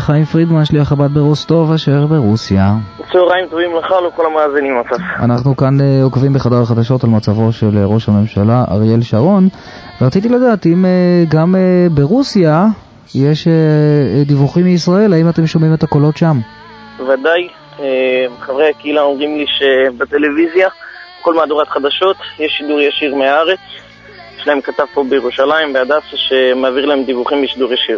חיים פרידמן, שליח חב"ד ברוסטוב אשר ברוסיה. צהריים טובים לך לכל המאזינים. אנחנו כאן עוקבים בחדר החדשות על מצבו של ראש הממשלה אריאל שרון, ורציתי לדעת אם גם ברוסיה יש דיווחים מישראל, האם אתם שומעים את הקולות שם? ודאי, חברי הקהילה אומרים לי שבטלוויזיה, כל מהדורת חדשות, יש שידור ישיר מהארץ. יש להם כתב פה בירושלים, בהדסה, שמעביר להם דיווחים בשידור ישיר.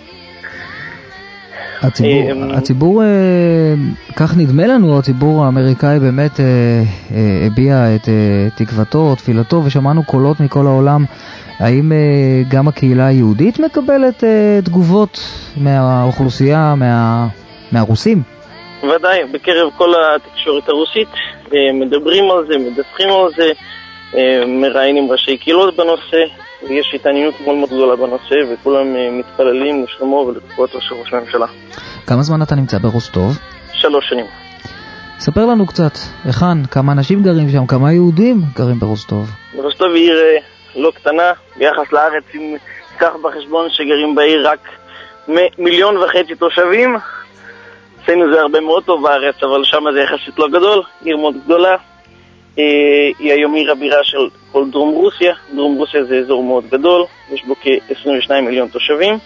הציבור, כך נדמה לנו, הציבור האמריקאי באמת הביע את תקוותו, תפילתו, ושמענו קולות מכל העולם. האם גם הקהילה היהודית מקבלת תגובות מהאוכלוסייה, מהרוסים? ודאי, בקרב כל התקשורת הרוסית מדברים על זה, מדווחים על זה, מראיינים ראשי קהילות בנושא, ויש התעניינות מאוד מאוד גדולה בנושא, וכולם מתפללים לשלומו ולרפואתו של ראש הממשלה. כמה זמן אתה נמצא ברוסטוב? 3 שנים. ספר לנו קצת, היכן, כמה אנשים גרים שם, כמה יהודים גרים ברוסטוב? ברוסטוב היא עיר לא קטנה, ביחס לארץ, אם תיקח בחשבון שגרים בעיר רק 1.5 מיליון תושבים, אצלנו זה הרבה מאוד טוב בארץ, אבל שם זה יחסית לא גדול, עיר מאוד גדולה. היא היום עיר הבירה של כל דרום רוסיה. דרום רוסיה זה אזור מאוד גדול, יש בו כ-22 מיליון תושבים.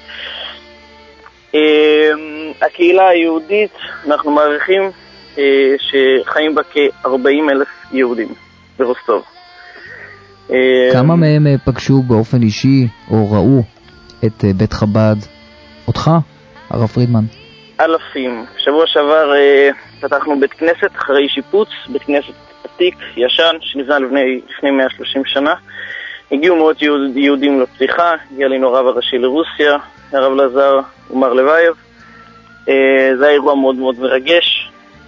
הקהילה היהודית, אנחנו מעריכים שחיים בה כ-40,000 יהודים ברוסטוב. כמה מהם פגשו באופן אישי או ראו את בית חב"ד? אותך, הרב פרידמן? אלפים. שבוע שעבר פתחנו בית כנסת אחרי שיפוץ, בית כנסת עתיק, ישן, שנבנה לפני 130 שנה. הגיעו מאות יהודים לפתיחה, הגיע לנו הרב הראשי לרוסיה, הרב לזר ומר לוייב. זה היה אירוע מאוד מאוד מרגש.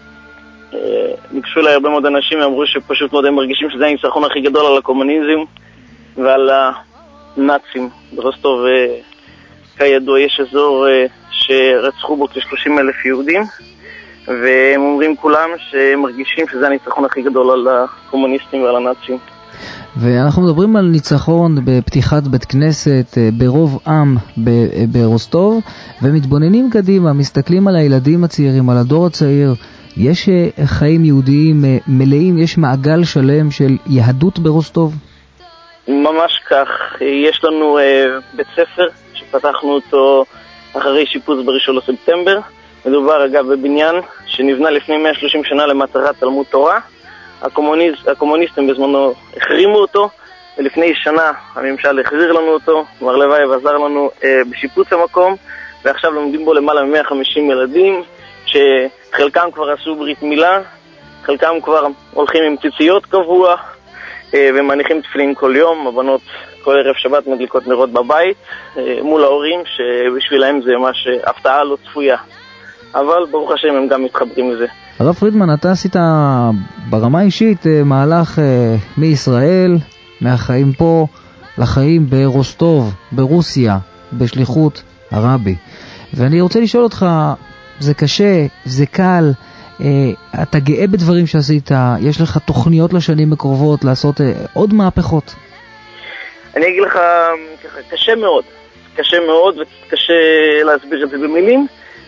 ניגשו אליי הרבה מאוד אנשים, אמרו שפשוט מאוד הם מרגישים שזה הניצחון הכי גדול על הקומוניזם ועל הנאצים. ברוסטוב, כידוע, יש אזור שרצחו בו כ-30,000 יהודים, והם אומרים כולם שהם מרגישים שזה הניצחון הכי גדול על הקומוניסטים ועל הנאצים. ואנחנו מדברים על ניצחון בפתיחת בית כנסת ברוב עם ברוסטוב, ומתבוננים קדימה, מסתכלים על הילדים הצעירים, על הדור הצעיר. יש חיים יהודיים מלאים, יש מעגל שלם של יהדות ברוסטוב? ממש כך. יש לנו בית ספר שפתחנו אותו אחרי שיפוץ ב1 לספטמבר. מדובר אגב בבניין שנבנה לפני 130 שנה למטרת תלמוד תורה. הקומוניסטים בזמנו החרימו אותו, ולפני שנה הממשל החזיר לנו אותו. מר לוייב עזר לנו בשיפוץ המקום, ועכשיו לומדים בו למעלה מ-150 ילדים, שחלקם כבר עשו ברית מילה, חלקם כבר הולכים עם ציציות קבוע, ומניחים תפילין כל יום. הבנות כל ערב שבת מדליקות נרות בבית מול ההורים, שבשבילהם זה ממש הפתעה לא צפויה, אבל ברוך השם הם גם מתחברים לזה. הרב פרידמן, אתה עשית ברמה אישית מהלך מישראל, מהחיים פה לחיים ברוסטוב, ברוסיה, בשליחות הרבי, ואני רוצה לשאול אותך, זה קשה, זה קל, אתה גאה בדברים שעשית, יש לך תוכניות לשנים הקרובות לעשות עוד מהפכות? אני אגיד לך, קשה מאוד וקשה להסביר את זה במילים.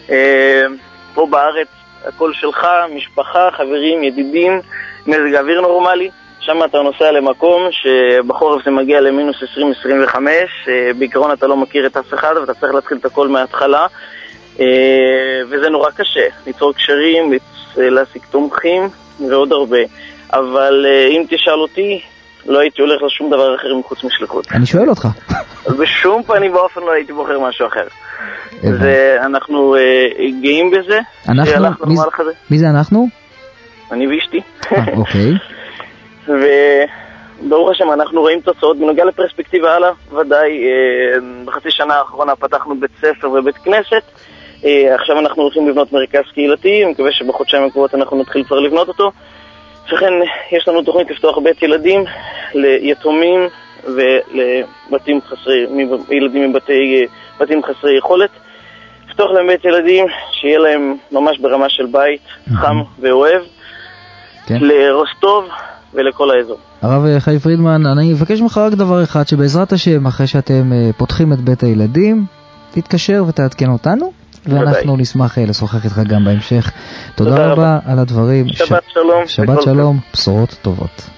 פה בארץ הכל שלך, משפחה, חברים, ידידים, מזג אוויר נורמלי. שם אתה נוסע למקום שבחורף זה מגיע למינוס 20-25, בעיקרון אתה לא מכיר את אף אחד ואתה צריך להתחיל את הכל מההתחלה, וזה נורא קשה, ליצור קשרים, להשיג תומכים ועוד הרבה. אבל אם תשאל אותי, לא הייתי הולך לשום דבר אחר מחוץ משליחות. אני שואל אותך. בשום פנים באופן לא הייתי בוחר משהו אחר. אנחנו גאים בזה. מי זה אנחנו? אני ואשתי. אוקיי. וברוך השם אנחנו רואים תוצאות בנוגע לפרספקטיבה הלאה. ודאי בחצי שנה האחרונה פתחנו בית ספר ובית כנסת. עכשיו אנחנו הולכים לבנות מרכז קהילתי, אני מקווה שבחודשיים הקרובות אנחנו נתחיל כבר לבנות אותו. וכן יש לנו תוכנית לפתוח בית ילדים ליתומים ולבתים חסרי, ילדים מבתים חסרי יכולת. לפתוח להם בית ילדים שיהיה להם ממש ברמה של בית חם ואוהב, לרוסטוב ולכל האזור. הרב חיים פרידמן, אני מבקש ממך רק דבר אחד, שבעזרת השם אחרי שאתם פותחים את בית הילדים תתקשר ותעדכן אותנו, ואנחנו נשמח לשוחח איתך גם בהמשך. תודה רבה על הדברים. שבת שלום. שבת שלום, בשורות טובות.